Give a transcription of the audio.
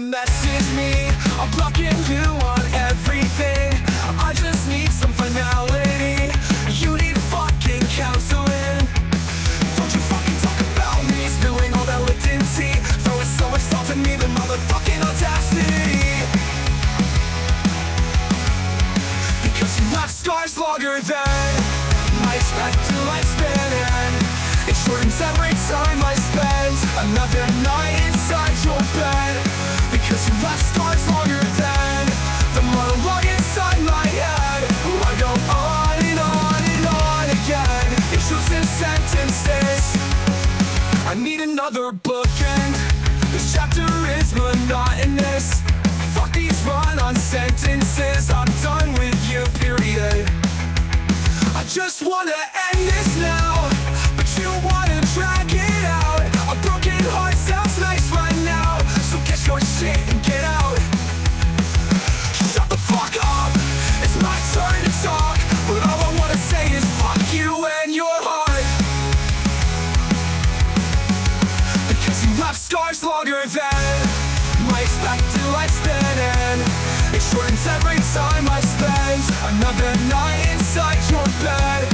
message me. I'm blocking you on everything. I just need some finality. You need fucking counseling. Don't you fucking talk about me, spilling all that latency, throwing so much salt at me, the motherfucking audacity. Because you left scars longer than my expected lifespan, and it shortens every time I spend another night inside your bed. Because you left scars longer than the monologue inside my head. I go on and on and on again, intrusive sentences. I need another bookend. This chapter is monotonous. Fuck these run-on sentences. I'm done with you, period. I just wanna end this now, but you wanna drag it out. A broken heart sounds nice right now, so get your shit and get out. Shut the fuck up, it's my turn to talk, but all I wanna say is fuck you and your heart. Because you left scars longer than my expected lifespan, and it shortens every time I spend another night inside your bed.